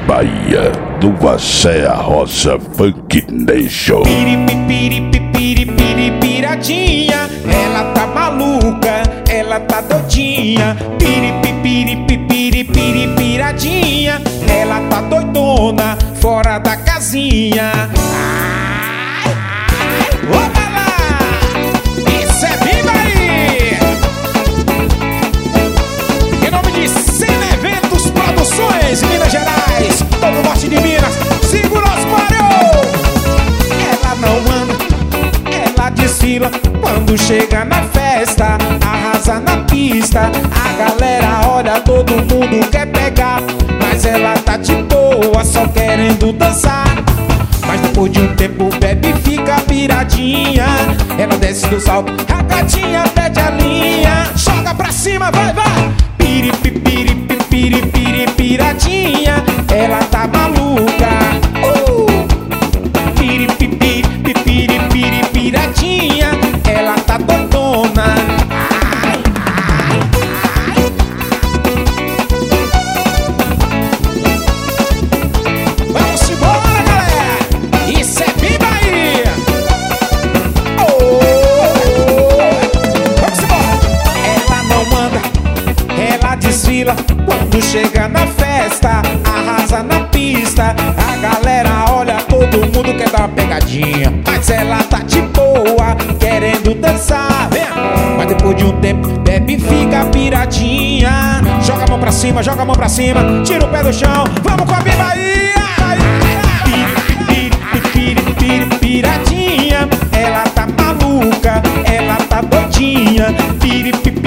Bahia, do Axé a Roça Funk Nation. Piradinha, ela tá maluca, ela tá doidinha. Piradinha, ela tá doidona, fora da casinha. Ai, opa lá! Isso é Viva aí! Em nome de Cena Eventos Produções, Minas Gerais, todo o norte de Minas, segura os Mario! Ela não anda, ela desfila quando chega na festa, arrasa na pista. A galera olha, todo mundo quer pegar, mas ela tá de boa, só querendo dançar. Mas depois de um tempo bebe e fica piradinha. Ela desce do salto, a gatinha pede a linha. Joga pra cima, vai, vai! Piradinha, ela tá maluca. Piradinha, ela tá doidona. Ai, ai, ai. Vamos embora, galera. Isso é Viva aí. Vamos embora. Ela não anda, ela desfila quando chega na festa, arrasa na pista. A galera olha, todo mundo quer dar uma pegadinha, mas ela tá de boa, querendo dançar. Vem. Mas depois de um tempo bebe e fica piradinha. Joga a mão pra cima, joga a mão pra cima, tira o pé do chão, vamos com a Viva aí. Piradinha, ela tá maluca, ela tá doidinha.